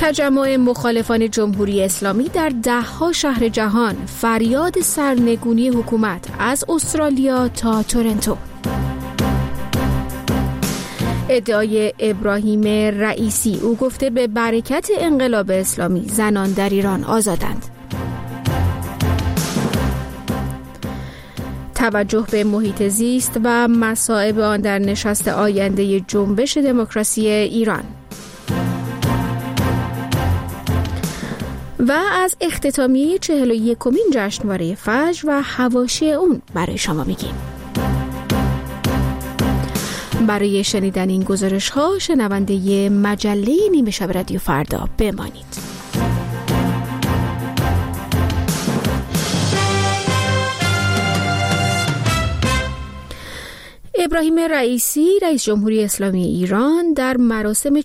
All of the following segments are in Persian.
تجمع مخالفان جمهوری اسلامی در ده‌ها شهر جهان، فریاد سرنگونی حکومت از استرالیا تا تورنتو. ادعای ابراهیم رئیسی، او گفته به برکت انقلاب اسلامی زنان در ایران آزادند. توجه به محیط زیست و مصائب آن در نشست آینده جنبش دموکراسی ایران. و از اختتامیه 41مین جشنواره فجر و حواشی اون برای شما میگیم. برای شنیدن این گزارش ها شنونده مجله نیمه شب رادیو فردا بمانید. ابراهیم رئیسی، رئیس جمهوری اسلامی ایران، در مراسم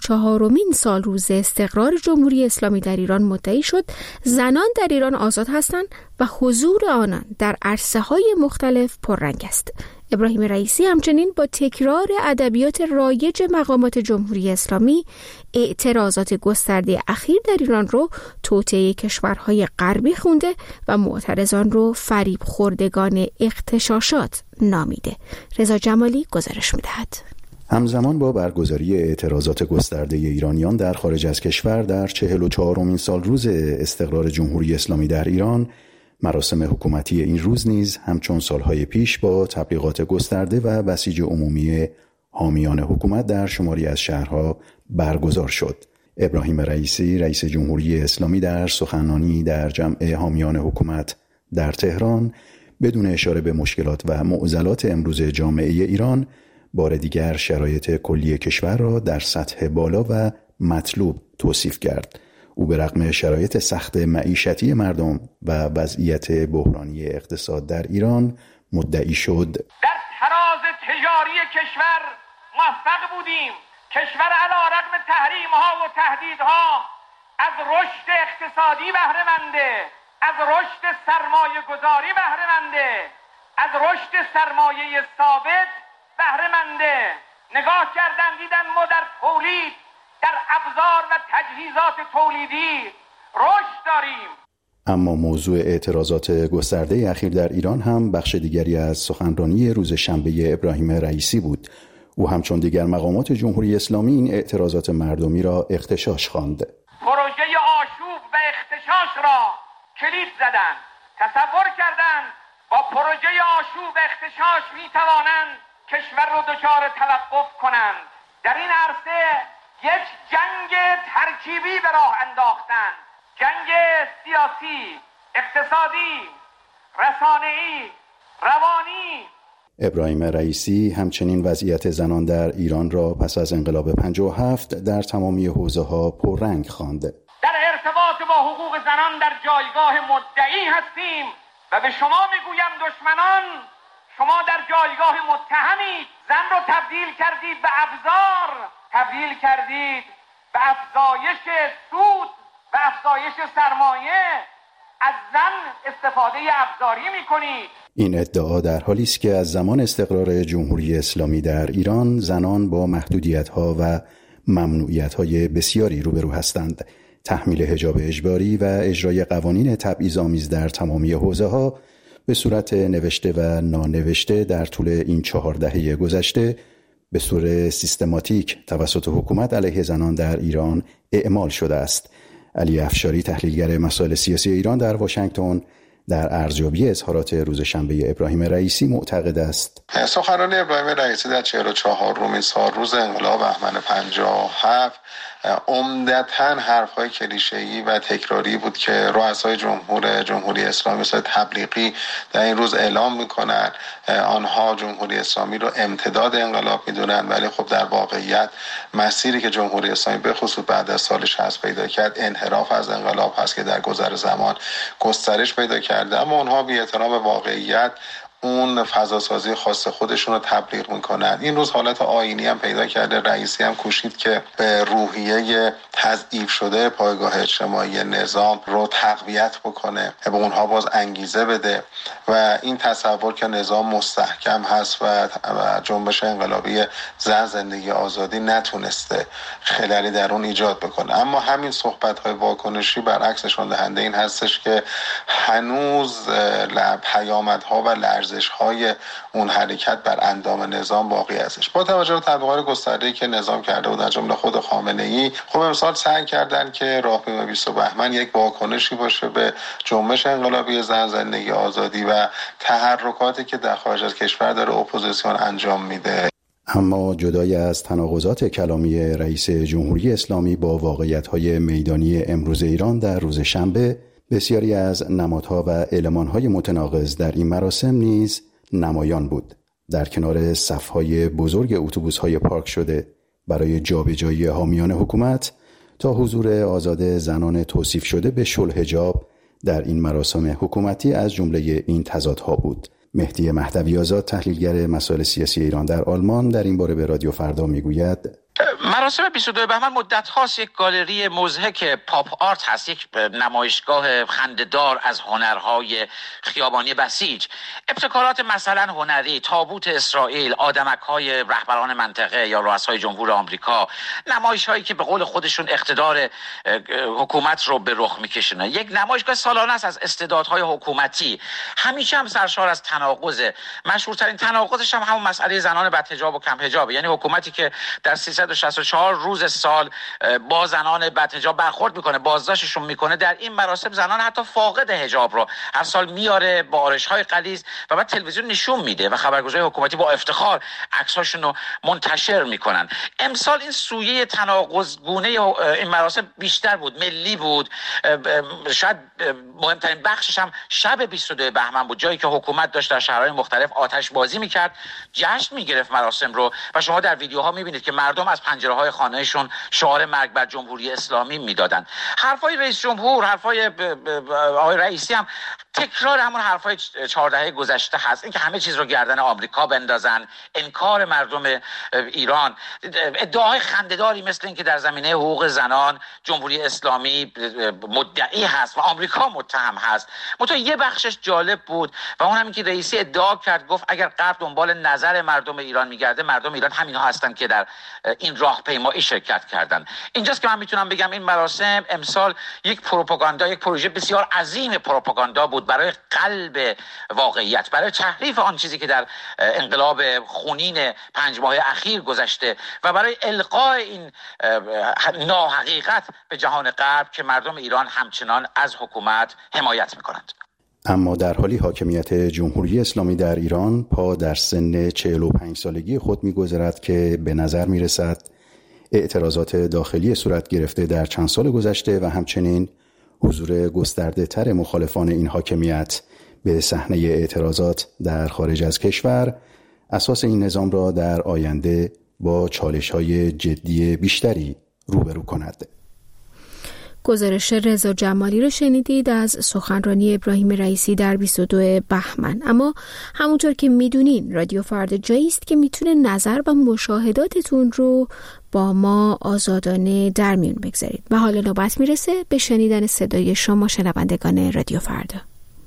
44مین سالروز استقرار جمهوری اسلامی در ایران مدعی شد زنان در ایران آزاد هستند و حضور آنان در عرصه‌های مختلف پررنگ است. ابراهیم رئیسی همچنین با تکرار ادبیات رایج مقامات جمهوری اسلامی اعتراضات گسترده اخیر در ایران رو توطئه کشورهای غربی خونده و معترضان رو فریب خوردگان اغتشاشات نامیده. رضا جمالی گزارش می‌دهد. همزمان با برگزاری اعتراضات گسترده ایرانیان در خارج از کشور در 44مین سالروز استقرار جمهوری اسلامی در ایران، مراسم حکومتی این روز نیز همچون سالهای پیش با تبلیغات گسترده و بسیج عمومی حامیان حکومت در شماری از شهرها برگزار شد. ابراهیم رئیسی، رئیس جمهوری اسلامی، در سخنرانی در جمع حامیان حکومت در تهران بدون اشاره به مشکلات و معضلات امروز جامعه ایران، بار دیگر شرایط کلی کشور را در سطح بالا و مطلوب توصیف کرد. او به رغم شرایط سخت معیشتی مردم و وضعیت بحرانی اقتصاد در ایران مدعی شد در تراز تجاری کشور موفق بودیم. کشور علیرغم تحریم‌ها و تهدیدها از رشد اقتصادی بهره منده، از رشد سرمایه گذاری بهره منده، از رشد سرمایه ثابت بهره منده. نگاه کردن دیدن ما در تولید، در ابزار و تجهیزات تولیدی رشد داریم. اما موضوع اعتراضات گسترده اخیر در ایران هم بخش دیگری از سخنرانی روز شنبه ابراهیم رئیسی بود. او همچون دیگر مقامات جمهوری اسلامی این اعتراضات مردمی را اغتشاش خواند. پروژه آشوب و اغتشاش را کلید زدند. تصور کردند با پروژه آشوب و اغتشاش میتوانند کشور را دچار توقف کنند. در این عرصه یک جنگ ترکیبی به راه انداختند. جنگ سیاسی، اقتصادی، رسانه‌ای، روانی. ابراهیم رئیسی همچنین وضعیت زنان در ایران را پس از انقلاب 57 در تمامی حوزه‌ها پررنگ خواند. در ارتباط با حقوق زنان در جایگاه مدعی هستیم و به شما میگویم دشمنان، شما در جایگاه متهمید. زن رو تبدیل کردید به ابزار، تبدیل کردید به افزایش سود و افزایش سرمایه. از زن استفاده ابزاری میکنید. این ادعا در حالی است که از زمان استقرار جمهوری اسلامی در ایران زنان با محدودیت‌ها و ممنوعیت‌های بسیاری روبرو هستند. تحمیل حجاب اجباری و اجرای قوانین تبعیض‌آمیز در تمامی حوزه‌ها به صورت نوشته و نانوشته در طول این 4 دهه گذشته به صورت سیستماتیک توسط حکومت علیه زنان در ایران اعمال شده است. علی افشاری، تحلیلگر مسائل سیاسی ایران، در واشنگتن در ارزیابی اظهارات روز شنبه ابراهیم رئیسی معتقد است سخنرانی ابراهیم رئیسی در 44مین سالروز انقلاب بهمن 57 عمدتاً حرف‌های کلیشه‌ای و تکراری بود که رؤسای جمهوری اسلامی مثل تبلیغی در این روز اعلام می‌کنند آنها جمهوری اسلامی رو امتداد انقلاب می‌دونن، ولی خب در واقعیت مسیری که جمهوری اسلامی به خصوص بعد از سال 60 پیدا کرد انحراف از انقلاب هست که در گذر زمان گسترش پیدا کرده. اما آنها بی احترام واقعیت اون فضاسازی خاص خودشون رو تبلیغ میکنن. این روز حالت آیینی هم پیدا کرده. رئیسی هم کوشید که به روحیه تضعیف شده پایگاه اجتماعی نظام رو تقویت بکنه، به اونها باز انگیزه بده و این تصور که نظام مستحکم هست و جنبش انقلابی زن زندگی آزادی نتونسته خلالی در اون ایجاد بکنه. اما همین صحبت‌های واکنشی برعکس نشون دهنده این هستش که هنوز پیامدها و لرزش‌های اون حرکت بر اندام نظام باقی هستش. با توجه به تبلیغات گسترده‌ای که نظام کرده بود، از جمله خود خامنه‌ای، خب امسال سعی کردن که راهپیمایی 20 بهمن یک واکنشی باشه به جنبش انقلابی زن زندگی آزادی و تحرکاتی که در خارج از کشور داره اپوزیسیون انجام میده. اما جدای از تناقضات کلامی رئیس جمهوری اسلامی با واقعیت‌های میدانی امروز ایران در روز شنبه، بسیاری از نمادها و المان‌های متناقض در این مراسم نیز نمایان بود. در کنار صف‌های بزرگ اتوبوس‌های پارک شده برای جابجایی حامیان حکومت تا حضور آزاد زنان توصیف شده به شلحجاب در این مراسم حکومتی از جمله این تضادها بود. مهدی مهدوی آزاد، تحلیلگر مسائل سیاسی ایران در آلمان، در این باره به رادیو فردا میگوید: مراسم 22 بهمن مدت هاست یک گالری مضحک پاپ آرت هست، یک نمایشگاه خنده‌دار از هنرهای خیابانی بسیج، ابتکارات مثلا هنری، تابوت اسرائیل، آدمک‌های رهبران منطقه یا رؤسای جمهور آمریکا، نمایش‌هایی که به قول خودشون اقتدار حکومت رو به رخ می‌کشونه. یک نمایشگاه سالانه است از استعدادهای حکومتی، همیشه هم سرشار از تناقض. مشهورترین تناقضش هم همون مسئله زنان بدحجاب و کم حجاب، یعنی حکومتی که در 364 روز سال با زنان بدحجاب برخورد میکنه، بازداشتشون میکنه، در این مراسم زنان حتی فاقد حجاب رو هر سال میاره با آرایش‌های غلیظ و بعد تلویزیون نشون میده و خبرگزاری حکومتی با افتخار عکساشون رو منتشر میکنن. امسال این سویه تناقض‌گونه این مراسم بیشتر بود، ملی بود. شاید مهمترین بخشش هم شب 22 بهمن بود، جایی که حکومت داشت در شهرهای مختلف آتش بازی میکرد، جشن میگرفت مراسم رو و شما در ویدیوها میبینید که مردم از پنجره‌های خانه‌شون شعار مرگ بر جمهوری اسلامی میدادن. حرفای رئیس جمهور، حرفای آقای رئیسی هم تکرار همون حرفای 14 گذشته هست، اینکه همه چیز رو گردن آمریکا بندازن، انکار مردم ایران، ادعاهای خنده‌داری مثل اینکه در زمینه حقوق زنان جمهوری اسلامی مدعی هست و آمریکا متهم هست. منتها یه بخشش جالب بود و اون همین که رئیسی ادعا کرد، گفت اگر غرب دنبال نظر مردم ایران میگرده، مردم ایران همین‌ها هستن که در این راهپیمایی شرکت کردن. اینجاست که من میتونم بگم این مراسم امسال یک پروپاگاندا، یک پروژه بسیار عظیم پروپاگاندا بود برای قلب واقعیت، برای تحریف آن چیزی که در انقلاب خونین 5 ماه اخیر گذشته و برای القای این ناحقیقت به جهان غرب که مردم ایران همچنان از حکومت حمایت میکنند. اما در حالی حاکمیت جمهوری اسلامی در ایران پا در سن 45 سالگی خود می‌گذارد که به نظر می‌رسد اعتراضات داخلی صورت گرفته در چند سال گذشته و همچنین حضور گسترده‌تر مخالفان این حاکمیت به صحنه اعتراضات در خارج از کشور اساس این نظام را در آینده با چالش‌های جدی بیشتری روبرو کند. گزارش رضا جمالی رو شنیدید از سخنرانی ابراهیم رئیسی در 22 بهمن. اما همونطور که میدونین رادیو فردا جایی است که میتونه نظر و مشاهداتتون رو با ما آزادانه در میون بگذارید و حالا نوبت میرسه به شنیدن صدای شما شنوندگان رادیو فردا.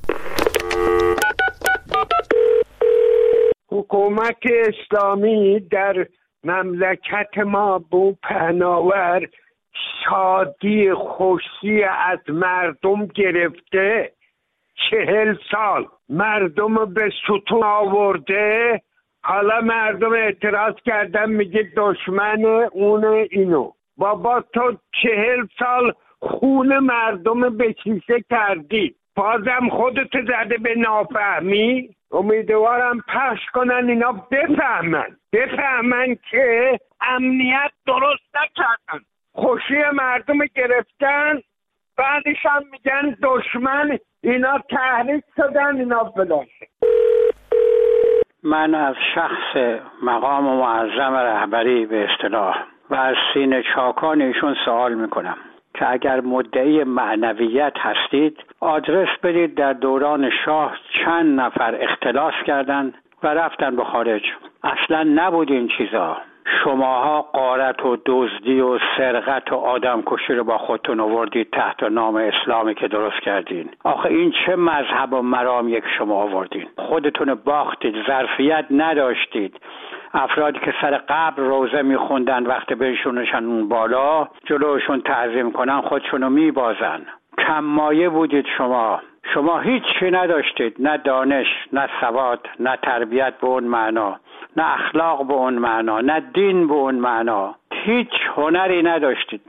حکومت اسلامی در مملکت ما بو پهناور شادی خوشی از مردم گرفته، 40 سال مردم به ستون آورده. حالا مردم اعتراض کردن، میگه دشمن اون اینو. بابا تو 40 سال خون مردم به شیشه کردی، بازم خودت زده به نافهمی. امیدوارم پخش کنن اینا بفهمن که امنیت درست نکردن، خوشی مردم گرفتن، بعدش هم میگن دشمن، اینا تحریک شدن، اینا فلان. من از شخص مقام معظم رهبری به اصطلاح و از سینه چاکان ایشون سوال میکنم که اگر مدعی معنویت هستید آدرس بدید در دوران شاه چند نفر اختلاس کردند و رفتن به خارج. اصلا نبود این چیزا. شماها غارت و دزدی و سرقت و آدم کشی رو با خودتون آوردید تحت نام اسلامی که درست کردین. آخه این چه مذهب و مرامی که شما آوردین؟ خودتون باختید، ظرفیت نداشتید. افرادی که سر قبر روزه میخوندن وقتی بهشونشن اون بالا جلوشون تعظیم کنن خودشونو میبازن. کم مایه بودید شما هیچ چی نداشتید، نه دانش، نه سواد، نه تربیت به اون معنا، نه اخلاق به اون معنا، نه دین به اون معنا، هیچ هنری نداشتید.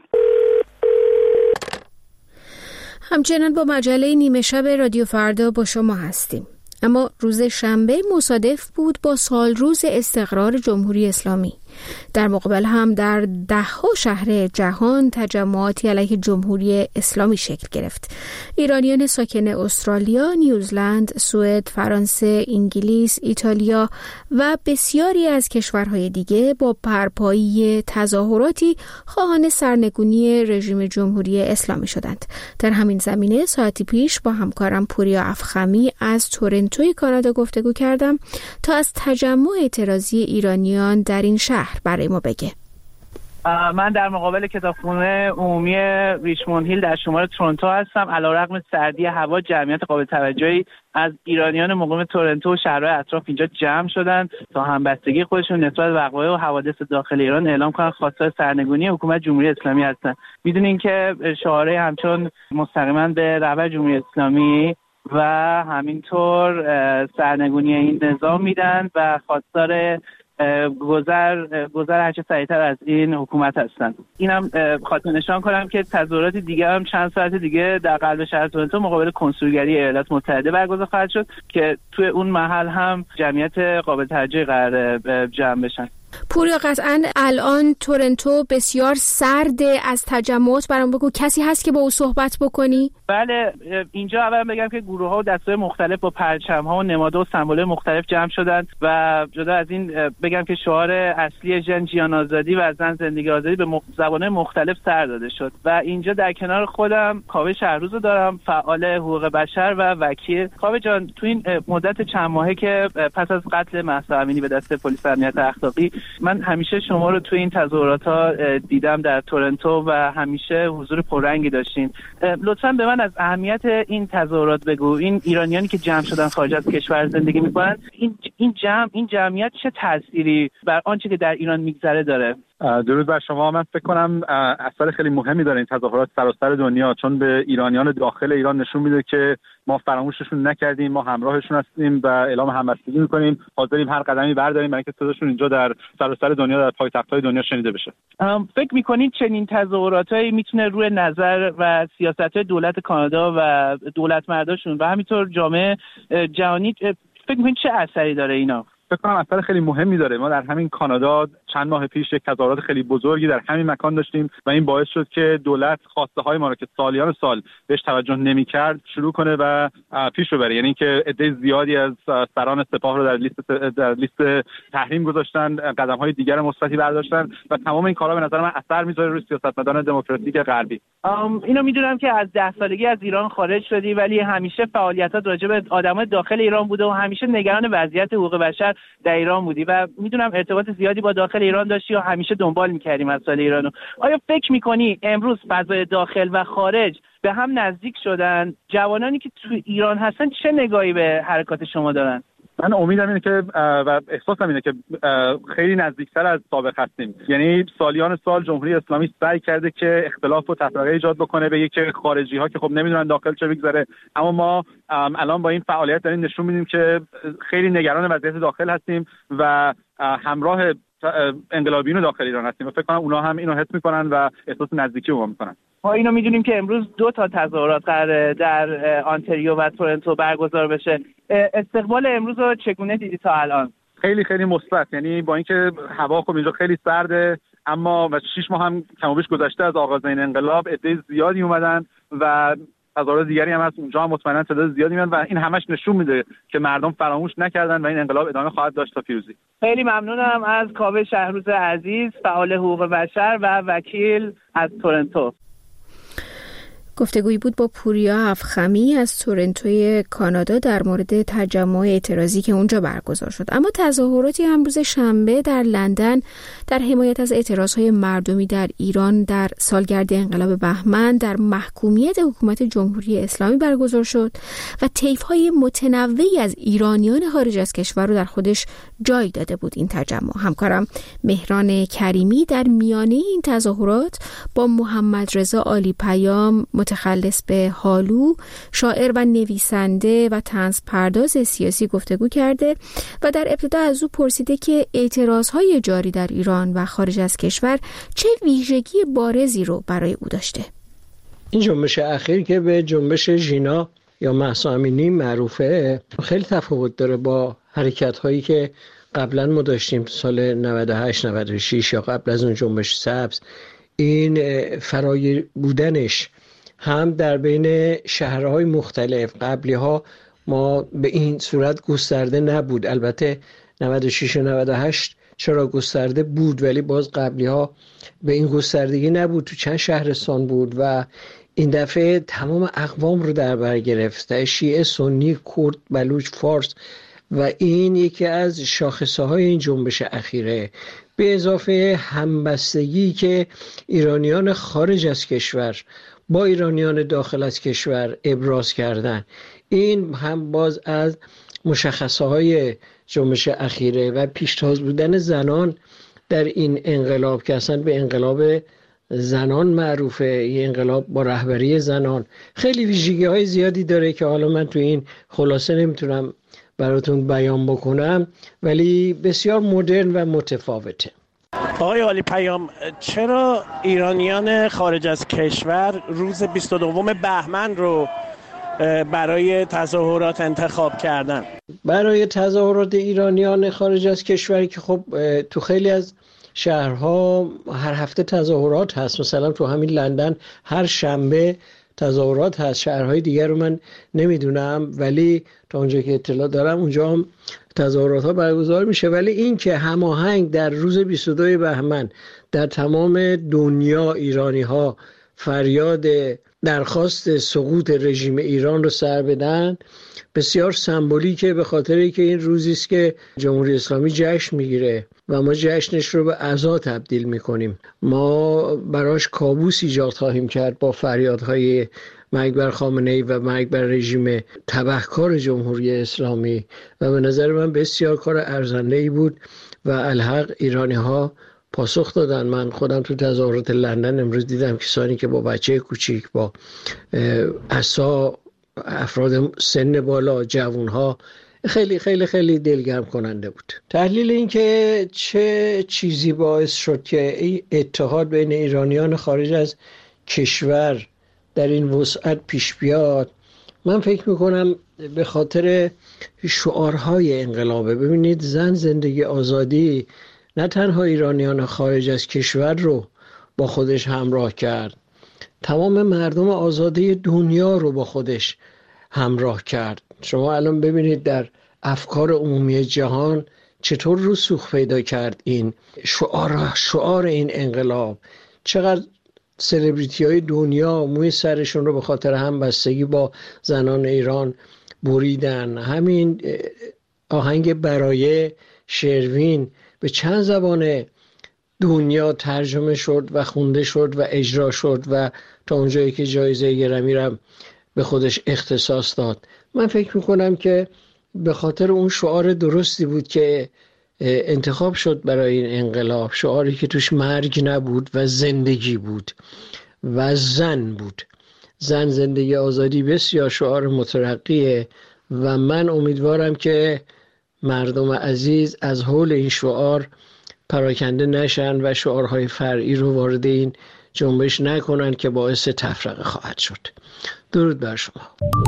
همچنان با مجله نیمه شب رادیو فردا با شما هستیم. اما روز شنبه مصادف بود با سالروز استقرار جمهوری اسلامی. در مقابل هم در ده‌ها شهر جهان تجمعاتی علیه جمهوری اسلامی شکل گرفت. ایرانیان ساکن استرالیا، نیوزلند، سوئد، فرانسه، انگلیس، ایتالیا و بسیاری از کشورهای دیگه با برپایی تظاهراتی خواهان سرنگونی رژیم جمهوری اسلامی شدند. در همین زمینه ساعتی پیش با همکارم پوریا افخمی از تورنتوی کانادا گفتگو کردم تا از تجمع اعتراضی ایرانیان در این شهر برای ما بگه. من در مقابل کتابخانه عمومی ریچموند هیل در شمال تورنتو هستم. علیرغم سردی هوا جمعیت قابل توجهی از ایرانیان مقیم تورنتو و شهرهای اطراف اینجا جمع شدن تا همبستگی خودشون نسبت به وقایع و حوادث داخل ایران اعلام کنن خواستار سرنگونی حکومت جمهوری اسلامی هستن. میدونین که شعارهای همچون مستقیما به رهبر جمهوری اسلامی و همینطور سرنگونی این نظام میدن و خواستار گذر هرچه سریعتر از این حکومت هستند. اینم خاطر نشان کنم که تظاهرات دیگه هم چند ساعت دیگه در قلب شهر تورنتو مقابل کنسولگری ایالات متحده برگزار خواهد شد که توی اون محل هم جمعیت قابل توجهی قرار جمع بشن. پوریا، قطعا الان تورنتو بسیار سرده. از تجمعات برام بگو، کسی هست که با او صحبت بکنی؟ بله، اینجا اولا بگم که گروه‌ها و دسته‌های مختلف با پرچم‌ها و نمادها و سمبول‌های مختلف جمع شدند و جدا از این بگم که شعار اصلی ژن جیان آزادی و زن زندگی آزادی به زبان‌های مختلف سر داده شد و اینجا در کنار خودم کاوه شهروزو دارم، فعال حقوق بشر و وکیل. کاوه جان، تو این مدت چند ماهه که پس از قتل مهسا امینی به دست پلیس امنیت اخلاقی، من همیشه شما رو توی این تظاهرات‌ها دیدم در تورنتو و همیشه حضور پررنگی داشتین. لطفاً به من از اهمیت این تظاهرات بگو. این ایرانیانی که جمع شدن خارج از کشور زندگی می‌کنن، این جمعیت چه تأثیری بر آنچه که در ایران میگذره داره؟ درود بر شما. من فکر کنم اثر خیلی مهمی داره این تظاهرات سراسر دنیا، چون به ایرانیان داخل ایران نشون میده که ما فراموششون نکردیم، ما همراهشون هستیم و اعلام همبستگی میکنیم، حاضریم هر قدمی برداریم برای اینکه صداشون اینجا در سراسر دنیا، در پایتخت‌های دنیا شنیده بشه. فکر میکنید چنین تظاهراتایی میتونه روی نظر و سیاست‌های دولت کانادا و دولتمرداشون و همینطور جامعه جهانی فکر میکنید چه اثری داره اینا؟ فکر کنم اثر خیلی مهمی داره. ما در همین کانادا چند ماه پیش یک تظاهرات خیلی بزرگی در همین مکان داشتیم و این باعث شد که دولت خواسته های ما رو که سالیان سال بهش توجه نمی‌کرد شروع کنه و پیش ببره. یعنی اینکه عده زیادی از سران سپاه رو در لیست تحریم گذاشتن، قدم‌های دیگر مثبتی برداشتن و تمام این کارا به نظر من اثر می‌ذاره روی سیاستمداران دموکراتیک غربی. اینو میدونم که از 10 سالگی از ایران خارج شدی، ولی همیشه فعالیتات راجع به آدمای داخل ایران بوده و همیشه نگران وضعیت حقوق بشر در ایران بودی و میدونم ارتباط زیادی با داخل ایران داشتی و همیشه دنبال می‌کردی مسائل ایرانو. آیا فکر می‌کنی امروز فضای داخل و خارج به هم نزدیک شدن؟ جوانانی که تو ایران هستن چه نگاهی به حرکات شما دارن؟ من امیدم اینه که و احساسم اینه که خیلی نزدیکتر از سابق هستیم. یعنی سالیان سال جمهوری اسلامی سعی کرده که اختلاف و تفرقه ایجاد بکنه، بگه که خارجی ها که خب نمیدونن داخل چه بگذره، اما ما الان با این فعالیت داریم نشون میدیم که خیلی نگران وضعیت داخل هستیم و همراه انقلابیون داخل ایران هستیم و فکر کنم اونا هم اینو حس میکنن و احساس نزدیکی با میکنن. ما اینو میدونیم که امروز 2 تا تظاهرات قراره در آنتریو و تورنتو برگزار بشه. استقبال امروز رو چگونه دیدی تا الان؟ خیلی خیلی مثبت. یعنی با اینکه هوا خب اینجا خیلی سرده، اما و 6 ماه هم کم و بیش گذشته از آغاز این انقلاب، عده زیادی اومدن و تظاهرات دیگری هم هست اونجا، هم مطمئنا تعداد زیادی میان و این همش نشون میده که مردم فراموش نکردن و این انقلاب ادامه خواهد داشت تا پیروزی. خیلی ممنونم از کاوه شهروز عزیز، فعال حقوق بشر و وکیل از تورنتو. گفتگویی بود با پوریا افخمی از تورنتوی کانادا در مورد تجمع اعتراضی که اونجا برگزار شد. اما تظاهراتی هم روز شنبه در لندن در حمایت از اعتراضهای مردمی در ایران در سالگرد انقلاب بهمن در محکومیت حکومت جمهوری اسلامی برگزار شد و طیف‌های متنوعی از ایرانیان خارج از کشور رو در خودش جای داده بود. این تجمع همکارم مهران کریمی در میانه این تظاهرات با محمد رضا عالی پیام، متخلص به هالو، شاعر و نویسنده و طنز پرداز سیاسی گفتگو کرده و در ابتدا از او پرسیده که اعتراضهای جاری در ایران و خارج از کشور چه ویژگی بارزی رو برای او داشته. این جنبش اخیر که به جنبش ژینا یا مهسا امینی معروفه خیلی تفاوت داره با حرکت‌هایی که قبلا ما داشتیم سال 98 96 یا قبل از اون جنبش سبز. این فرای بودنش هم در بین شهرهای مختلف، قبلی ها ما به این صورت گسترده نبود، البته 96 و 98 چرا گسترده بود ولی باز قبلی ها به این گستردگی نبود، تو چند شهرستان بود و این دفعه تمام اقوام رو در بر گرفت، شیعه، سنی، کرد، بلوچ، فارس و این یکی از شاخصه های این جنبش اخیره، به اضافه همبستگی که ایرانیان خارج از کشور با ایرانیان داخل از کشور ابراز کردن. این هم باز از مشخصه های جنبش اخیره و پیشتاز بودن زنان در این انقلاب که اصلا به انقلاب زنان معروفه. این انقلاب با رهبری زنان خیلی ویژگی های زیادی داره که حالا من تو این خلاصه نمیتونم براتون بیان بکنم، ولی بسیار مدرن و متفاوته. آقای عالی پیام، چرا ایرانیان خارج از کشور روز 22 بهمن رو برای تظاهرات انتخاب کردن؟ برای تظاهرات ایرانیان خارج از کشور که خب تو خیلی از شهرها هر هفته تظاهرات هست، مثلا تو همین لندن هر شنبه تظاهرات هست، شهرهای دیگر رو من نمیدونم ولی تا اونجا که اطلاع دارم اونجا هم تظاهرات ها برگزار میشه. ولی این که هماهنگ در روز 22 بهمن در تمام دنیا ایرانی ها فریاد درخواست سقوط رژیم ایران رو سر بدن بسیار سمبولیکه، به خاطر اینکه این روزی است که جمهوری اسلامی جشن میگیره و ما جشنش رو به عزا تبدیل میکنیم. ما براش کابوس ایجاد خواهیم کرد با فریادهای مرگ بر خامنه‌ای و مرگ بر رژیم تبهکار جمهوری اسلامی و به نظر من بسیار کار ارزنده‌ای بود و الحق ایرانی ها پاسخ دادن. من خودم تو تظاهرات لندن امروز دیدم کسانی که با بچه کوچیک، با عصا، افراد سن بالا، جوانها، خیلی خیلی خیلی دلگرم کننده بود. تحلیل این که چه چیزی باعث شد که اتحاد بین ایرانیان خارج از کشور در این وسعت پیش بیاد، من فکر میکنم به خاطر شعارهای انقلابه. ببینید زن، زندگی، آزادی نه تنها ایرانیان خارج از کشور رو با خودش همراه کرد، تمام مردم آزاده دنیا رو با خودش همراه کرد. شما الان ببینید در افکار عمومی جهان چطور رسوخ پیدا کرد این شعار این انقلاب. چقدر سلبریتی های دنیا موی سرشون رو به خاطر همبستگی با زنان ایران بریدن. همین آهنگ برای شروین به چند زبان دنیا ترجمه شد و خونده شد و اجرا شد و تا اونجایی که جایزه گرمی رو به خودش اختصاص داد. من فکر میکنم که به خاطر اون شعار درستی بود که انتخاب شد برای این انقلاب، شعاری که توش مرگ نبود و زندگی بود و زن بود. زن، زندگی، آزادی بسیار شعار مترقیه و من امیدوارم که مردم عزیز از حول این شعار پراکنده نشن و شعارهای فرعی رو وارد این جنبش نکنن که باعث تفرقه خواهد شد. درود بر شما.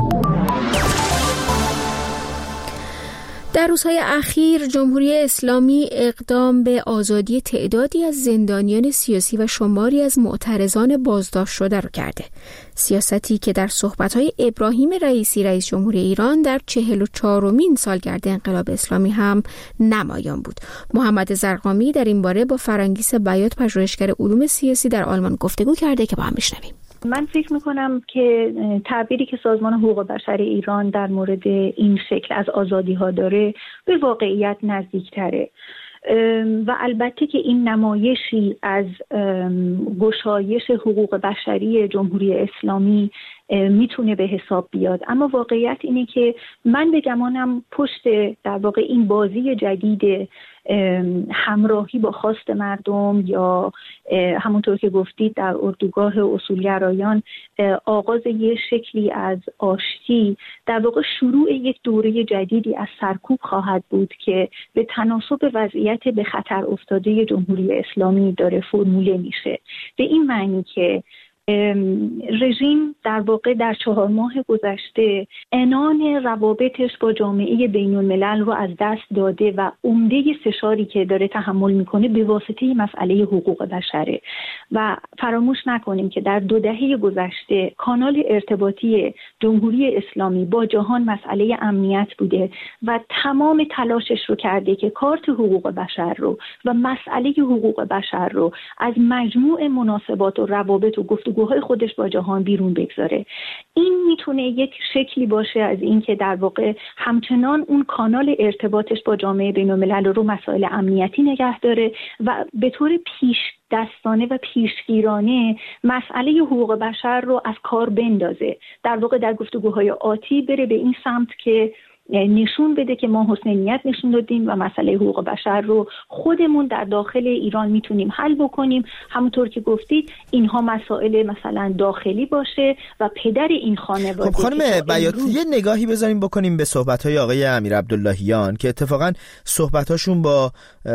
در روزهای اخیر جمهوری اسلامی اقدام به آزادی تعدادی از زندانیان سیاسی و شماری از معترضان بازداشت شده را کرده. سیاستی که در صحبت‌های ابراهیم رئیسی رئیس جمهوری ایران در 44مین سالگرد انقلاب اسلامی هم نمایان بود. محمد زرقامی در این باره با فرانگیس بیات، پژوهشگر علوم سیاسی در آلمان گفتگو کرده که با هم بشنویم. من فکر میکنم که تعبیری که سازمان حقوق بشر ایران در مورد این شکل از آزادی ها داره به واقعیت نزدیکتره و البته که این نمایشی از گشایش حقوق بشری جمهوری اسلامی میتونه به حساب بیاد، اما واقعیت اینه که من به گمانم پشت در واقع این بازی جدید همراهی با خواست مردم یا همونطور که گفتید در اردوگاه اصولگرایان آغاز یک شکلی از آشتی، در واقع شروع یک دوره جدیدی از سرکوب خواهد بود که به تناسب وضعیت به خطر افتاده جمهوری اسلامی داره فرموله میشه، به این معنی که رژیم در واقع در 4 ماه گذشته عنان روابطش با جامعه بین الملل رو از دست داده و عمده فشاری که داره تحمل میکنه به واسطه مسئله حقوق بشره و فراموش نکنیم که در 2 دهه گذشته کانال ارتباطی جمهوری اسلامی با جهان مسئله امنیت بوده و تمام تلاشش رو کرده که کارت حقوق بشر رو و مسئله حقوق بشر رو از مجموع مناسبات و روابط و گفتگوهای خودش با جهان بیرون بگذاره. این میتونه یک شکلی باشه از این که در واقع همچنان اون کانال ارتباطش با جامعه بین الملل رو مسائل امنیتی نگه داره و به طور پیش دستانه و پیشگیرانه مسئله حقوق بشر رو از کار بندازه، در واقع در گفتگوهای آتی بره به این سمت که نشون بده که ما حسن نیت نشون دادیم و مسئله حقوق بشر رو خودمون در داخل ایران میتونیم حل بکنیم. همونطور که گفتید اینها مسائل مثلا داخلی باشه و پدر این خانواده. خب خانم بیات یه نگاهی بذاریم بکنیم به صحبت‌های آقای امیر عبداللهیان که اتفاقا صحبت‌هاشون با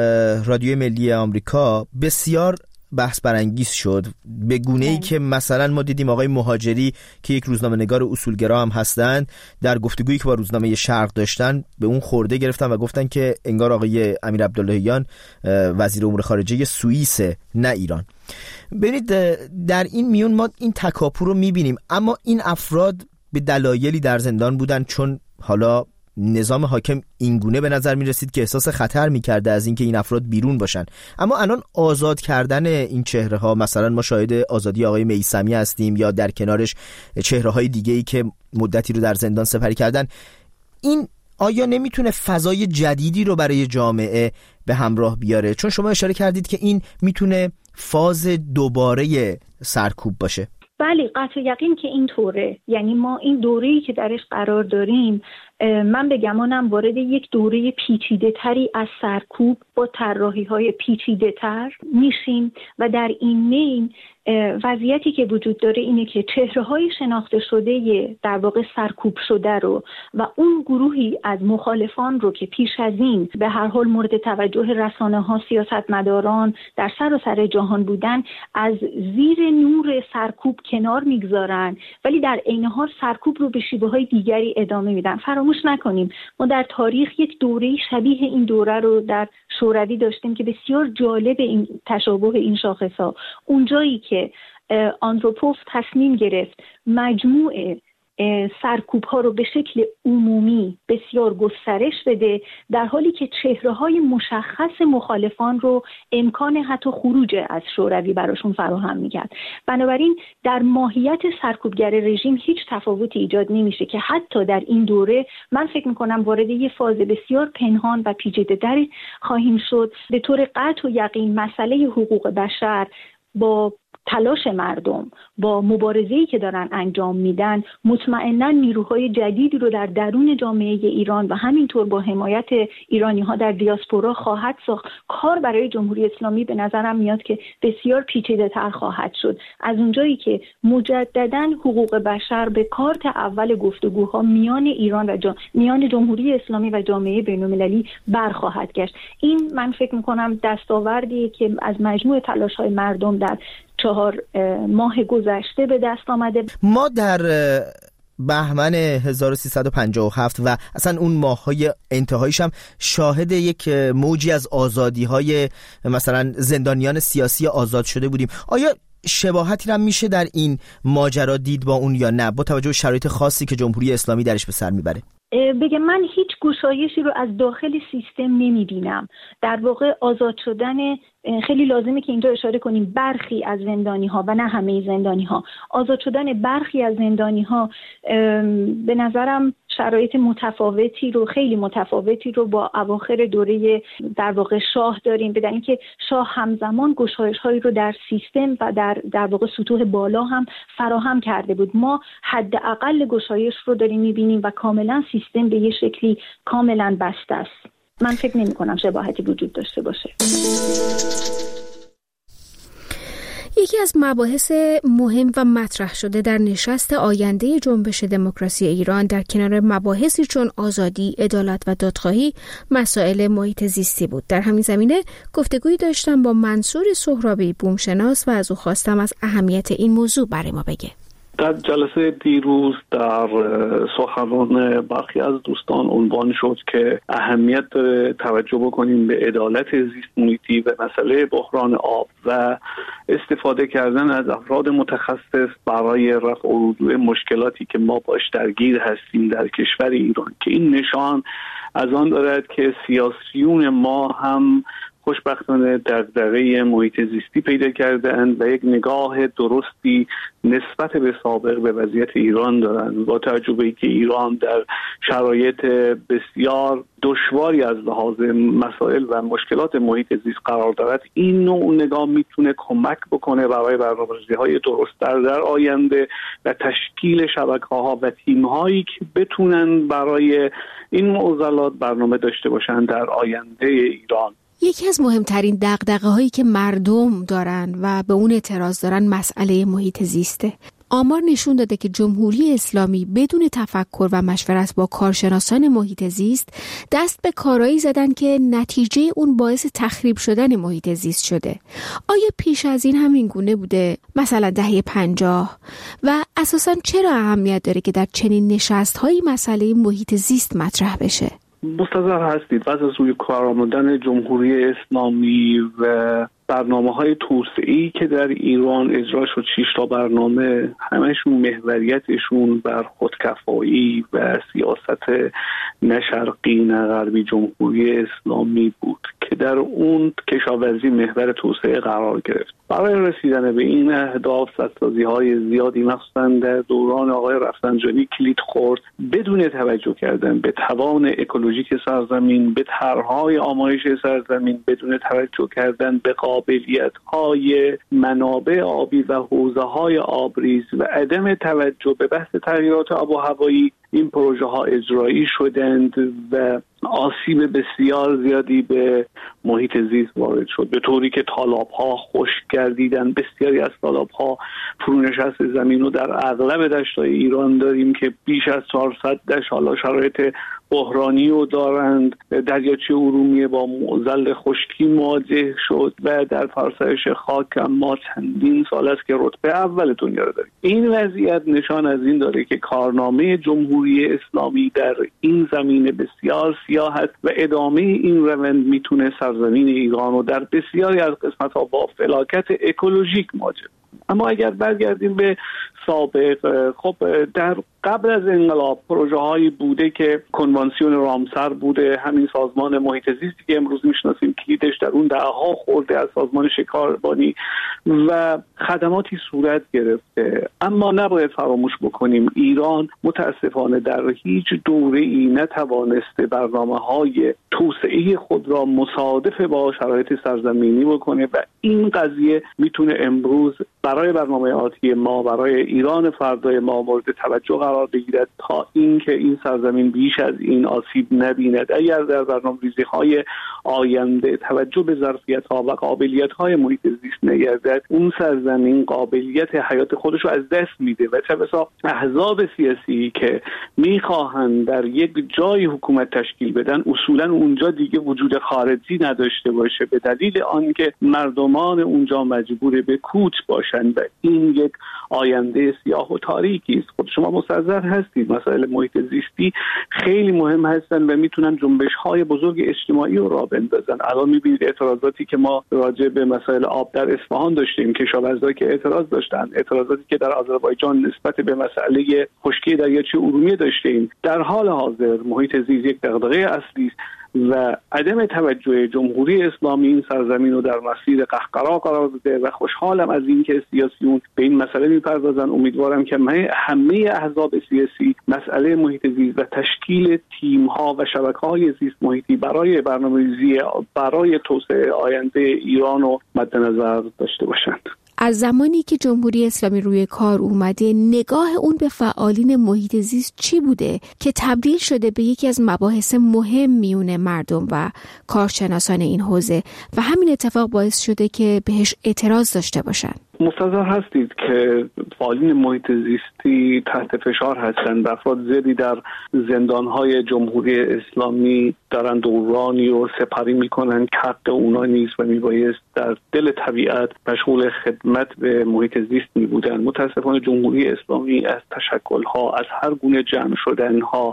رادیو ملی آمریکا بسیار بحث برانگیز شد، به گونه‌ای که مثلا ما دیدیم آقای مهاجری که یک روزنامه‌نگار اصولگرا هم هستند در گفتگویی که با روزنامه شرق داشتن به اون خورده گرفتن و گفتن که انگار آقای امیر عبداللهیان وزیر امور خارجه سوئیس نه ایران. ببینید در این میون ما این تکاپو رو می‌بینیم، اما این افراد به دلایلی در زندان بودن چون حالا نظام حاکم اینگونه به نظر می رسید که احساس خطر می کرده از اینکه این افراد بیرون باشن. اما الان آزاد کردن این چهره ها، مثلا ما شاهد آزادی آقای میثمی هستیم یا در کنارش چهره های دیگه ای که مدتی رو در زندان سپری کردن، این آیا نمیتونه فضای جدیدی رو برای جامعه به همراه بیاره؟ چون شما اشاره کردید که این میتونه فاز دوباره سرکوب باشه. بله، قطع یقین که این طوره. یعنی ما این دوره‌ای که درش قرار داریم، من به گمانم وارد یک دوره پیچیده تری از سرکوب با طراحی‌های پیچیده تر میشیم و در این بین وضعیتی که وجود داره اینه که چهره‌های شناخته شده در واقع سرکوب شده رو و اون گروهی از مخالفان رو که پیش از این به هر حال مورد توجه رسانه‌ها، سیاستمداران در سراسر جهان بودن، از زیر نور سرکوب کنار میگذارن ولی در عین حال سرکوب رو به شیوه‌های دیگری ادامه میدن. فراموش نکنیم ما در تاریخ یک دوره‌ای شبیه این دوره رو در شوروی داشتیم که بسیار جالب این تشابه این شاخص‌ها. اونجایی که آندروپوف تصمیم گرفت مجموع سرکوب ها رو به شکل عمومی بسیار گسترش بده، در حالی که چهره‌های مشخص مخالفان رو امکان حتی خروج از شوروی براشون فراهم می‌کرد. بنابراین در ماهیت سرکوبگر رژیم هیچ تفاوتی ایجاد نمیشه که حتی در این دوره من فکر می‌کنم وارد یه فاز بسیار پنهان و پیچیده‌تری خواهیم شد. به طور قطع و یقین مسئله حقوق بشر با تلاش مردم، با مبارزه‌ای که دارن انجام میدن، مطمئناً نیروهای جدیدی رو در درون جامعه ایران و همینطور با حمایت ایرانی‌ها در دیاسپورا خواهد ساخت. کار برای جمهوری اسلامی به نظرم میاد که بسیار پیچیده‌تر خواهد شد. از اونجایی که مجدداً حقوق بشر به کارت اول گفتگوها میان ایران و میان جمهوری اسلامی و جامعه بین‌المللی برخواهد گشت. این من فکر می‌کنم دستاوردیه که از مجموع تلاش‌های مردم در 4 ماه گذشته به دست آمده. ما در بهمن 1357 و اصلا اون ماه‌های انتهایش هم شاهد یک موجی از آزادی‌های مثلا زندانیان سیاسی آزاد شده بودیم. آیا شباهتی هم میشه در این ماجرا دید با اون یا نه، با توجه به شرایط خاصی که جمهوری اسلامی درش به سر میبره؟ بگم من هیچ گشایشی رو از داخل سیستم نمیبینم. در واقع آزاد شدن، خیلی لازمه که اینجا اشاره کنیم، برخی از زندانی ها و نه همه زندانی ها، آزاد شدن برخی از زندانی ها به نظرم شرایط خیلی متفاوتی رو با اواخر دوره در واقع شاه داریم، بدن اینکه شاه همزمان گشایش هایی رو در سیستم و در واقع سطوح بالا هم فراهم کرده بود. ما حداقل گشایش رو داریم میبینیم و کاملا سیستم به یه شکلی کاملا بسته است. من فکر نمی کنم شباهتی وجود داشته باشه. یکی از مباحث مهم و مطرح شده در نشست آینده جنبش دموکراسی ایران در کنار مباحثی چون آزادی، عدالت و دادخواهی، مسائل محیط زیستی بود. در همین زمینه گفتگویی داشتم با منصور سهرابی، بومشناس، و از او خواستم از اهمیت این موضوع برای ما بگه. در جلسه دیروز در سخنان برخی از دوستان عنوان شد که اهمیت داره توجه بکنیم به عدالت زیست محیطی و مسئله بحران آب و استفاده کردن از افراد متخصص برای رفع و رجوع مشکلاتی که ما باش درگیر هستیم در کشور ایران، که این نشان از آن دارد که سیاسیون ما هم خوشبختانه دغدغه محیط زیستی پیدا کرده‌اند و یک نگاه درستی نسبت به سابق به وضعیت ایران دارند. با توجه به اینکه ایران در شرایط بسیار دشواری از لحاظ مسائل و مشکلات محیط زیست قرار دارد، این نوع نگاه میتونه کمک بکنه برای برنامه‌ریزی‌های درست‌تر در آینده و تشکیل شبکه‌ها و تیم‌هایی که بتونن برای این معضلات برنامه داشته باشند در آینده ایران. یکی از مهمترین دغدغه‌هایی که مردم دارن و به اون اعتراض دارن مسئله محیط زیسته. آمار نشون داده که جمهوری اسلامی بدون تفکر و مشورت با کارشناسان محیط زیست دست به کارایی زدن که نتیجه اون باعث تخریب شدن محیط زیست شده. آیا پیش از این همین گونه بوده؟ مثلا دهه 50؟ و اساساً چرا اهمیت داره که در چنین نشست‌هایی مسئله محیط زیست مطرح بشه؟ مستظر هستید بعد از روی کار آمدن جمهوری اسلامی و برنامه‌های توسعه‌ای که در ایران اجرا شد، 6 تا برنامه، همشون محوریتشون بر خودکفایی و سیاست نه شرقی نه غربی جمهوری اسلامی بود که در اون کشاورزی محور توسعه قرار گرفت. برای رسیدن به این اهداف سدسازی‌های زیادی مخصوصاً در دوران آقای رفسنجانی کلید خورد، بدون توجه کردن به توان اکولوژیک سرزمین، به طرح‌های آمایش سرزمین، بدون توجه کردن به قابلیت‌های منابع آبی و حوزه‌های آبریز و عدم توجه به بحث تغییرات آب و هوایی، این پروژه ها اجرایی شدند و آسیب بسیار زیادی به محیط زیست وارد شد، به طوری که تالاب‌ها خشک گردیدن. بسیاری از تالاب‌ها فرونشست زمین رو در اغلب دشت‌های ایران داریم که بیش از 400 دشت حالا شرایط بحرانی رو دارند. دریاچه ارومیه با معضل خشکی مواجه شد و در فرسایش خاک ما چندین سال است که رتبه اول دنیا رو داریم. این وضعیت نشان از این داره که کارنامه جمهوری اسلامی در این زمینه بسیار سیاه است و ادامه این روند میتونه سرزمین ایران رو در بسیاری از قسمت‌ها با فلاکت اکولوژیک مواجه. اما اگر برگردیم به سابق، خب در قبل از انقلاب پروژه هایی بوده که کنوانسیون رامسر بوده، همین سازمان محیط زیستی که امروز میشناسیم کلیدش در اون دهها خورده از سازمان شکاربانی و خدماتی صورت گرفته. اما نباید فراموش بکنیم ایران متاسفانه در هیچ دوره‌ای نتوانسته برنامه‌های توسعه خود را مصادف با شرایط سرزمینی بکنه و این قضیه میتونه امروز برای برنامه آتی ما، برای ایران فردای ما مورد توجه قرار بگیرد تا اینکه این سرزمین بیش از این آسیب نبیند. اگر در برنامه‌ریزی‌های آینده توجه به ظرفیت‌ها و قابلیت‌های محیط زیست نگردد، اون سرزمین قابلیت حیات خودش رو از دست میده و چه بسا احزاب سیاسی که میخواهند در یک جای حکومت تشکیل بدن اصولاً اونجا دیگه وجود خارجی نداشته باشه به دلیل آنکه مردمان اونجا مجبور به کوچ باشند. باشند و این یک آینده سیاه و تاریکی است. خود شما مستحضر هستید مسائل محیط زیستی خیلی مهم هستند و میتونن جنبش‌های بزرگ اجتماعی رو راه بندازن. الان می‌بینید اعتراضاتی که ما راجع به مسائل آب در اصفهان داشتیم، کشاورزایی که اعتراض داشتن، اعتراضاتی که در آذربایجان نسبت به مسئله خشکی دریاچه ارومیه داشتیم. در حال حاضر محیط زیست یک دغدغه اصلی است و عدم توجه جمهوری اسلامی این سرزمین رو در مسیر قهقرا قرار داده و خوشحالم از این که سیاسیون به این مسئله میپردازن. امیدوارم که همه احزاب سیاسی مسئله محیط زیست و تشکیل تیم‌ها و شبکه‌های زیست محیطی برای برنامه‌ریزی برای توسعه آینده ایران رو مد نظر داشته باشند. از زمانی که جمهوری اسلامی روی کار اومده نگاه اون به فعالین محیط زیست چی بوده که تبدیل شده به یکی از مباحث مهم میون مردم و کارشناسان این حوزه و همین اتفاق باعث شده که بهش اعتراض داشته باشن؟ مستحضر هستید که فعالین محیط زیستی تحت فشار هستند. افراد زیادی در زندانهای جمهوری اسلامی دارن دورانی رو سپری میکنن که حق اونا نیست و میبایست در دل طبیعت مشغول خدمت به محیط زیست میبودن. متاسفانه جمهوری اسلامی از تشکلها، از هر گونه جمع شدنها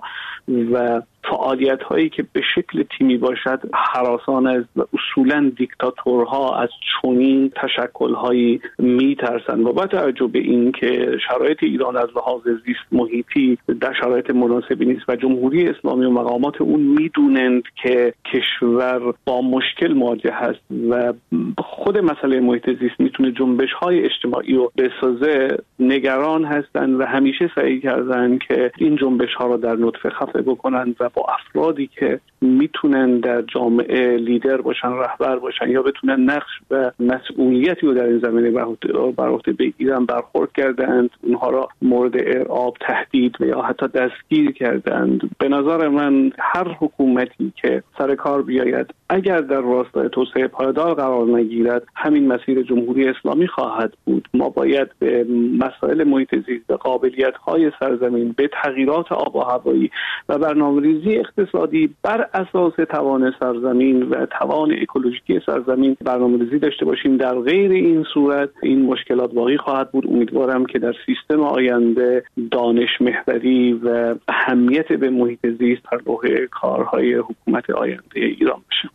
و فعالیت هایی که به شکل تیمی باشد هراسان است و اصولا دیکتاتورها از چنین تشکل هایی میترسند و با توجه به این که شرایط ایران از لحاظ زیست محیطی در شرایط مناسبی نیست و جمهوری اسلامی و مقامات اون میدونند که کشور با مشکل مواجه هست و خود مسئله محیط زیست میتونه جنبش های اجتماعی رو بسازه، نگران هستند و همیشه سعی کردند که این جنبش ها رو در نطفه خفه بکنند و با افرادی که میتونن در جامعه لیدر باشن، رهبر باشن یا بتونن نقش و مسئولیتی رو در این زمینه بر عهده بگیرن برخورد کردند، اونها را مورد ارعاب، تهدید و یا حتی دستگیر کردند. به نظر من هر حکومتی که سر کار بیاید اگر در راستای توسعه پایدار قرار نگیرد همین مسیر جمهوری اسلامی خواهد بود. ما باید به مسائل محیط زیست، به قابلیت‌های سرزمین، به تغییرات آب و هوایی و برنامه‌ریزی اقتصادی بر اساس توان سرزمین و توان اکولوژیکی سرزمین برنامه‌ریزی داشته باشیم. در غیر این صورت این مشکلات باقی خواهد بود. امیدوارم که در سیستم آینده دانش محوری و اهمیت به محیط زیست در راه کارهای حکومت آینده ایران باشه.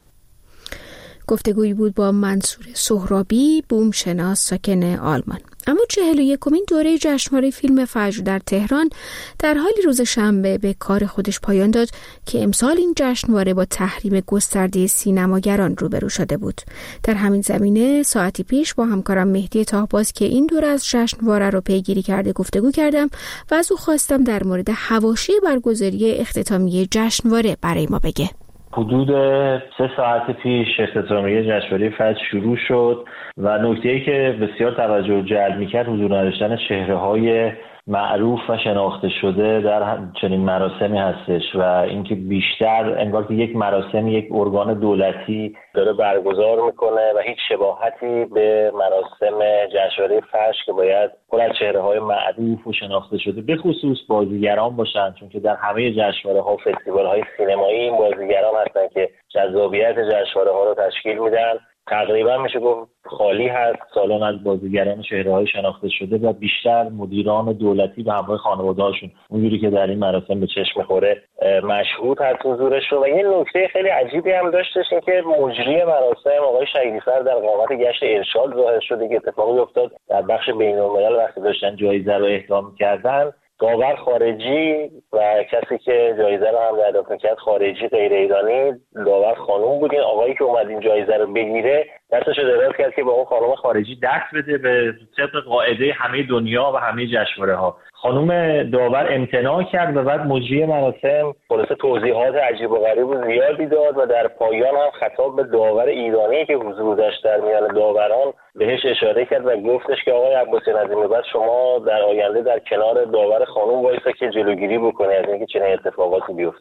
گفتگویی بود با منصور سهرابی، بومشناس ساکن آلمان. اما 41مین دوره جشنواره فیلم فجر در تهران در حالی روز شنبه به کار خودش پایان داد که امسال این جشنواره با تحریم گسترده سینماگران روبرو شده بود. در همین زمینه ساعتی پیش با همکارم مهدی تاهباز که این دوره از جشنواره رو پیگیری کرده گفتگو کردم و از او خواستم در مورد حواشی برگزاری اختتامیه جشنواره برای ما بگه. حدود 3 ساعت پیش اختتامیه جشنواره فجر شروع شد و نکته‌ای که بسیار توجه جلب می‌کرد حضور نداشتن چهره‌های معروف و شناخته شده در چنین مراسمی هستش و اینکه بیشتر انگار که یک مراسم، یک ارگان دولتی داره برگزار میکنه و هیچ شباهتی به مراسم جشنواره فجر که باید پر از چهره‌های معروف و شناخته شده به خصوص بازیگران باشن، چون که در همه جشنواره‌ها و فستیوال‌های سینمایی این بازیگران هستن که جذابیت جشنواره‌ها رو تشکیل میدن. تقریبا میشه گفت خالی هست سالن از بازیگران چهره‌های شناخته شده و بیشتر مدیران دولتی به همراه خانواده‌هاشون اونجوری که در این مراسم به چشم می‌خوره مشهود هست حضورش رو. و یه نکته خیلی عجیبی هم داشتش این که مجری مراسم آقای شهیدی‌فر در قامت گشت ارشاد ظاهر شده که اتفاقی افتاد در بخش بین‌الملل وقتی داشتن جایزه رو اهدا می‌کردن. داور خارجی و کسی که جایزه رو هم دریافت می‌کرد خارجی غیر ایرانی، داور خانم بود. این آقایی که اومد این جایزه رو بگیره دستش رو دراز کرد که با اون خانم خارجی دست بده به طبق قاعده همه دنیا و همه جشنواره‌ها. خانم داور امتناع کرد و بعد مجری مراسم خلاصه توضیحات عجیب و غریب و زیادی داد و در پایان هم خطاب به داور ایرانی که حضور داشت در میان داوران بهش اشاره کرد و گفتش که آقای عباسی نظیمی بعد شما در آینده در کنار داور خانم وایسا که جلوگیری بکنه از اینکه چنین اتفاقاتی بیفته.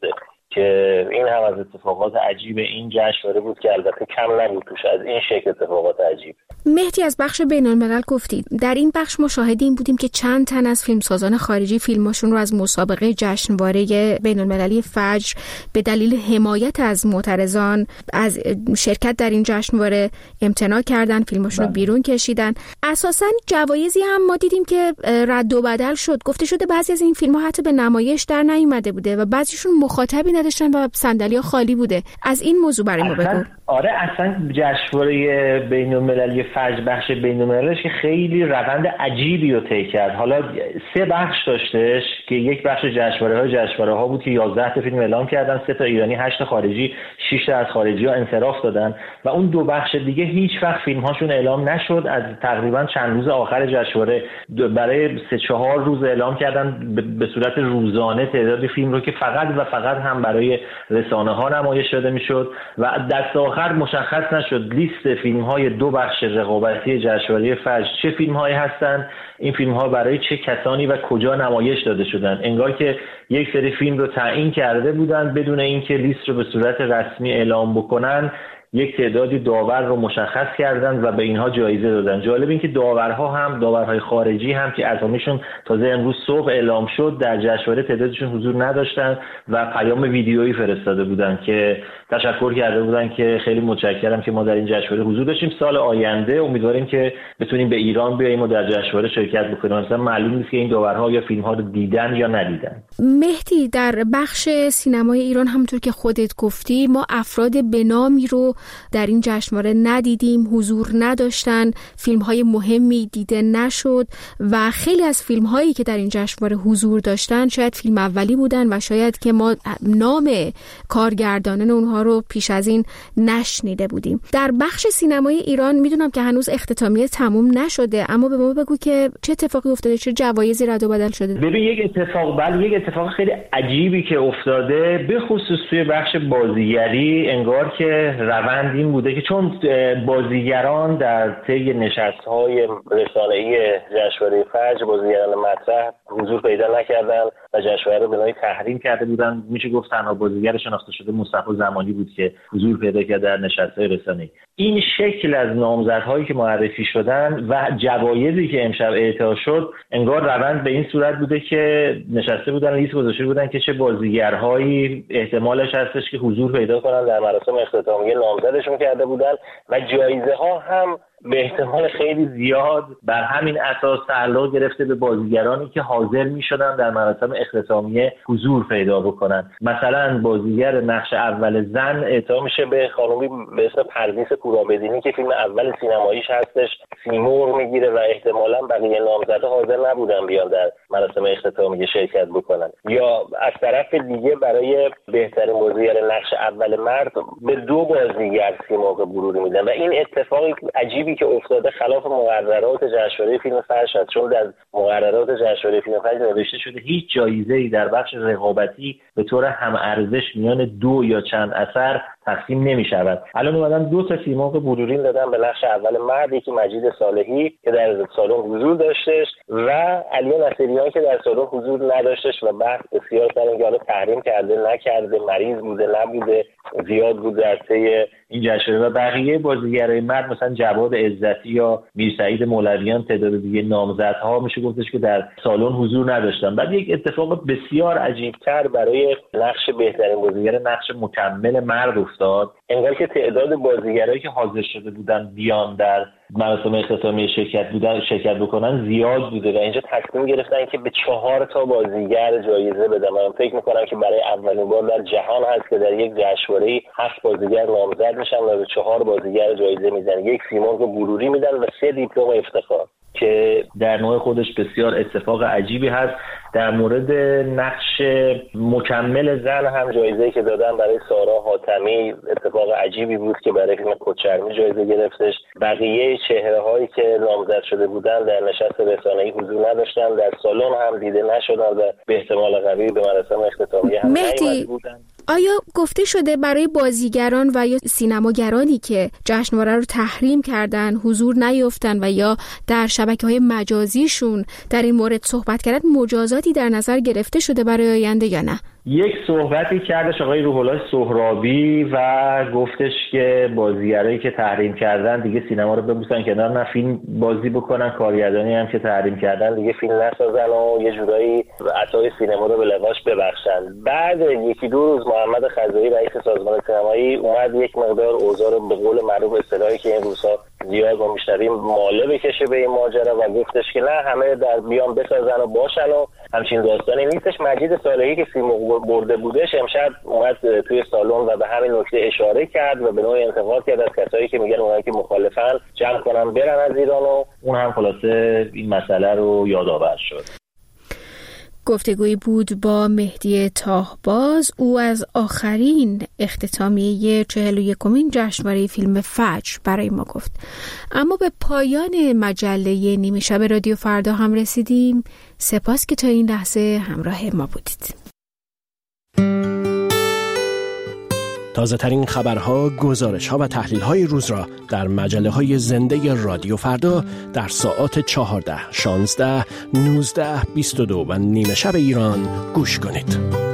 که این هم از اتفاقات عجیب این جشنواره بود که البته کم نبود توش از این شکل اتفاقات عجیب. مهدی از بخش بین‌الملل گفتید. در این بخش مشاهده این بودیم که چند تن از فیلمسازان خارجی فیلماشون رو از مسابقه جشنواره بین‌المللی فجر به دلیل حمایت از معترضان از شرکت در این جشنواره امتناع کردن، فیلماشون رو بیرون کشیدن. اساساً جوایزی هم ما دیدیم که رد و بدل شد. گفته شده بعضی از این فیلم‌ها حتی به نمایش در نیومده بوده و بعضیشون مخاطبی نداشتن و صندلی‌ها خالی بوده. از این موضوع برای ما بگو. آره اصلا جشنواره بین‌المللی فجر بخش بین‌المللیش که خیلی روند عجیبی رو طی کرد. حالا 3 بخش داشتش که یک بخش جشنواره‌ها بود که 11 تا فیلم اعلام کردن، 3 تا ایرانی، 8 خارجی، 6 تا از خارجی‌ها انصراف دادن و اون 2 بخش دیگه هیچ وقت فیلم‌هاشون اعلام نشد. از تقریبا چند روز آخر جشنواره برای 3-4 روز اعلام کردن به صورت روزانه تعداد فیلم رو که فقط هم برای رسانه‌ها نمایش داده می‌شد و دست آخر مشخص نشد لیست فیلم‌های 2 بخش رقابتی جشنواره فجر چه فیلم‌هایی هستند، این فیلم‌ها برای چه کسانی و کجا نمایش داده شدن. انگار که یک سری فیلم رو تعیین کرده بودن بدون اینکه لیست رو به صورت رسمی اعلام بکنن، یک تعدادی داور رو مشخص کردند و به اینها جایزه دادن. جالب این که داورهای خارجی هم که اسامیشون تازه امروز صبح اعلام شد در جشنواره تعدادشون حضور نداشتن و پیام ویدیویی فرستاده بودن که تشکر کرده بودن که خیلی متشکرم که ما در این جشنواره حضور داشتیم. سال آینده امیدواریم که بتونیم به ایران بیاییم و در جشنواره شرکت بکنیم. مثلا معلوم نیست که این داورها یا فیلم‌ها رو دیدن یا ندیدن. مهدی، در بخش سینمای ایران همونطور که خودت گفتی ما افراد به نامی رو در این جشنواره ندیدیم، حضور نداشتن، فیلم‌های مهمی دیده نشد و خیلی از فیلم‌هایی که در این جشنواره حضور داشتن شاید فیلم اولی بودن و شاید که ما نام کارگردانان اونها رو پیش از این نشنیده بودیم. در بخش سینمای ایران میدونم که هنوز اختتامیه تموم نشده، اما به ما بگو که چه اتفاقی افتاده، چه جوایزی رد و بدل شده؟ ببین یک اتفاق خیلی عجیبی که افتاده به خصوص توی بخش بازیگری، انگار که روند این بوده که چون بازیگران در طی نشست‌های رسانه‌ای جشنواره فجر بازیگران مطرح حضور پیدا نکردن و جشنواره رو به نوعی تحریم کرده بودن، میشه گفت تنها بازیگر شناخته شده مصطفی زمانی بود که حضور پیدا کرد در نشست‌های رسانه‌ای. این شکل از نامزدهایی که معرفی شدن و جوایزی که امشب اعطا شد، انگار روند به این صورت بوده که نشسته بودن لیست گذاشته بودن که چه بازیگرهایی احتمالش هستش که حضور پیدا کنن در مراسم اختتامیه نامزدشون کرده بودن و جایزه ها هم به احتمال خیلی زیاد بر همین اساس تعلق گرفته به بازیگرانی که حاضر می شدن در مراسم اختتامیه حضور پیدا بکنن. مثلا بازیگر نقش اول زن اعطا میشه به خانومی به اسم پرویز پورابدینی که فیلم اول سینماییش هستش، سیمور میگیره و احتمالاً بقیه نامزده حاضر نبودن بیان در مراسم اختتامیه شرکت بکنن. یا از طرف دیگه برای بهترین بازیگر نقش اول مرد به 2 بازیگر سیمرغ بروری میدن و این اتفاقی عجیبی که افتاده خلاف مقررات جشنواره فیلم فجر شد، چون در مقررات جشنواره فیلم فجر نوشته شده هیچ جایزه‌ای در بخش رقابتی به طور هم ارزش میان 2 یا چند اثر تقسیم نمی‌شود. الان اومدن 2 تا سیمرغ بروری دادن به نقش اول مرد، یکی مجید صالحی که در سالن حضور داشتش و علی نصیریان که در سالن حضور نداشتش و بحث بسیار سر اینکه حالا تحریم کرده نکرده، مریض بوده نبوده، زیاد بود در طی این جشنواره. و بقیه بازیگرای مرد مثلا جواد عزتی یا میرسعید مولویان تعداد دیگه نامزدها میشه گفتش که در سالن حضور نداشتن. بعد یک اتفاق بسیار عجیب‌تر برای نقش بهترین بازیگر نقش مکمل مرد افتاد. انگار که تعداد بازیگرایی که حاضر شده بودن بیان در مراسم اختتامیه شرکت بکنن زیاد بوده و اینجا تصمیم گرفتن که به 4 تا بازیگر جایزه بدن. من فکر می‌کنم که برای اولین بار در جهان هست که در یک جشنواره 7 بازیگر نامزد میشن و به 4 بازیگر جایزه میدن، 1 سیمرغ بروری میدن و 3 دیپلم افتخار که در نوع خودش بسیار اتفاق عجیبی هست. در مورد نقش مکمل زن هم جایزه‌ای که دادن برای سارا حاتمی اتفاق عجیبی بود که برای فیلم کوچرمی جایزه گرفتش. بقیه چهره‌هایی که نامزد شده بودن در نشست رسانه‌ای حضور نداشتن، در سالن هم دیده نشدن و به احتمال قوی به مراسم اختتامیه هم نیامده بودن. آیا گفته شده برای بازیگران و یا سینماگرانی که جشنواره رو تحریم کردن حضور نیافتن و یا در شبکه‌های مجازیشون در این مورد صحبت کردن مجازاتی در نظر گرفته شده برای آینده یا نه؟ یک صحبتی کردش آقای روح الله سهرابی و گفتش که بازیگرایی که تحریم کردن دیگه سینما رو ببوسن کنار، نه فیلم بازی بکنن، کارگردانی هم که تحریم کردن دیگه فیلم نسازن و یه جورایی عطای سینما رو به لباش ببخشن. بعد یکی دو روز محمد خزایی رئیس سازمان سینمایی اومد یک مقدار اوضاع رو به قول معروف اصطلاحی که این روزها زیاد ما میشنویم ماله بکشه به این ماجرا و گفتش که نه همه در بیان بسازن و باشن و همچین داستانی نیستش. مجید صالحی که فیلم برده بودش امشب اومد توی سالن و به همین نکته اشاره کرد و به نوعی انتقاد کرد از کسایی که میگن اونایی که مخالفن جمع کنن برن از ایران و اون هم خلاصه این مسئله رو یادآور شد. گفتگویی بود با مهدی تاهباز. او از آخرین اختتامیه 41مین جشنواره فیلم فجر برای ما گفت. اما به پایان مجله نیمه شب رادیو فردا هم رسیدیم. سپاس که تا این لحظه همراه ما بودید. تازه ترین خبرها، گزارش‌ها و تحلیل‌های روز را در مجله‌های زنده رادیو فردا در ساعات 14، 16، 19، 22 و نیمه شب ایران گوش کنید.